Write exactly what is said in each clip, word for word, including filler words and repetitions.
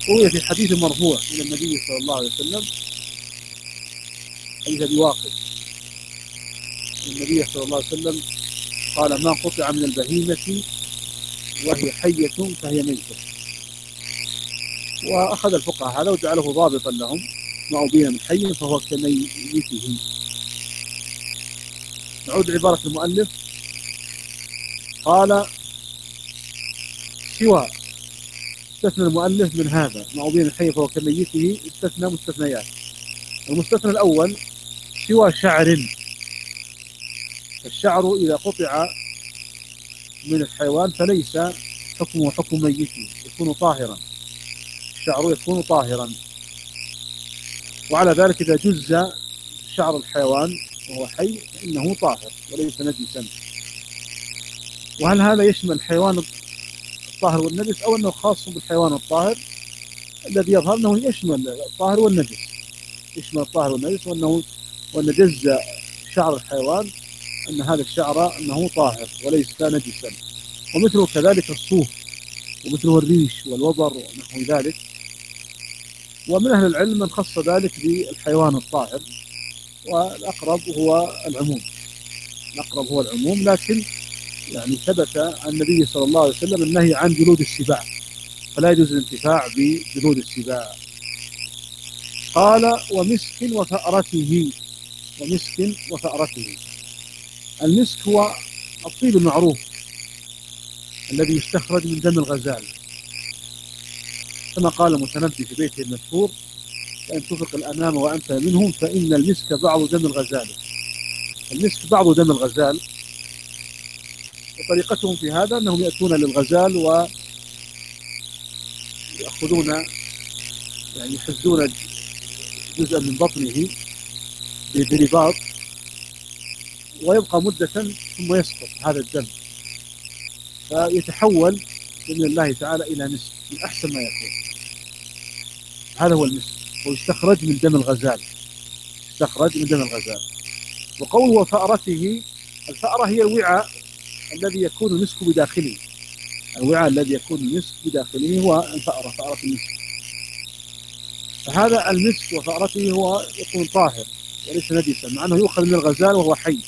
روي في حديث مرفوع إلى النبي صلى الله عليه وسلم، حديث أبي واقد، النبي صلى الله عليه وسلم قال: ما قطع من البهيمة وهي حية فهي ميتة. وأخذ الفقهاء هذا وجعله ضابطا لهم: ما أبين من حي فهو كميته. نعود لعبارة المؤلف، قال: سوى، استثنى المؤلف من هذا ما أبين من حي فهو كميته، استثنى مستثنيات. المستثنى الأول سوى شعر، الشعر إذا قطع من الحيوان فليس حكمه حكم ميته، يكون طاهرا، الشعر يكون طاهرا. وعلى ذلك إذا جز شعر الحيوان وهو حي فإنه طاهر وليس نجسا. وهل هذا يشمل الحيوان الطاهر والنجس أو أنه خاص بالحيوان الطاهر؟ الذي يظهر أنه يشمل الطاهر والنجس، يشمل الطاهر والنجس، وأنه وأن جز شعر الحيوان أن هذا الشعر أنه طاهر وليس نجسا. ومثله كذلك الصوف، ومثله الريش والوبر ونحو ذلك. ومن أهل العلم من خص ذلك بالحيوان الطاهر، والأقرب هو العموم، الأقرب هو العموم. لكن يعني ثبت عن النبي صلى الله عليه وسلم النهي عن جلود السباع، فلا يجوز الانتفاع بجلود السباع. قال: ومسك وفأرته، ومسك وفأرته. المسك هو الطيب المعروف الذي يستخرج من دم الغزال، كما قال المتنبي في بيته المشهور: فإن تفق الأمام وأنت منهم فإن المسك بعض دم الغزال. المسك بعض دم الغزال. وطريقتهم في هذا أنهم يأتون للغزال ويأخذون يعني يحزون جزءا من بطنه برباط، ويبقى مدة ثم يسقط هذا الدم، فيتحول بإذن الله تعالى إلى مسك من أحسن ما يكون. هذا هو المسك، ويستخرج من دم الغزال، يستخرج من دم الغزال. وقوله وفأرته، الفأرة هي الوعاء الذي يكون المسك بداخله، الوعاء الذي يكون المسك بداخله هو الفأرة، فأرة المسك. فهذا المسك وفأرته هو يكون طاهر وليس نجسا، مع أنه يؤخذ من الغزال وهو حي.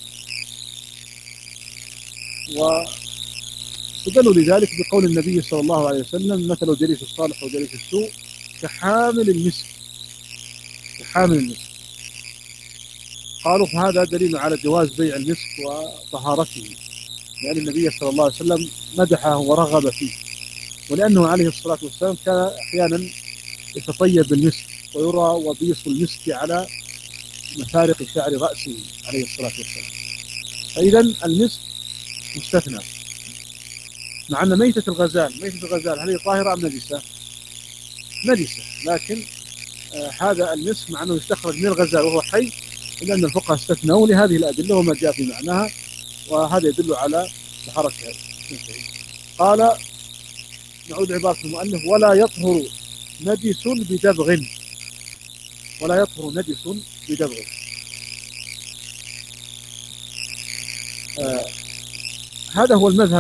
واستدلوا لذلك بقول النبي صلى الله عليه وسلم: مثل جليس الصالح وجليس السوء كحامل المسك، كحامل المسك. قالوا فهذا دليل على جواز بيع المسك وطهارته، لأن النبي صلى الله عليه وسلم مدحه ورغب فيه، ولأنه عليه الصلاة والسلام كان أحيانا يتطيب بالمسك ويرى وبيص المسك على مفارق شعر رأسه عليه الصلاة والسلام. فإذا المسك مستثنى، مع أن ميتة الغزال، ميتة الغزال هل هي طاهرة أم نجسة؟ نجسة، لكن آه هذا المسك مع أنه يستخرج من الغزال وهو حي، إلا أن الفقهاء استثنوا لهذه الأدلة وما جاء في معناها، وهذا يدل على طهارتها. قال: نعود عبارة المؤلف: ولا يطهر نجس بدبغ، ولا يطهر نجس بدبغ. آه هذا هو المذهب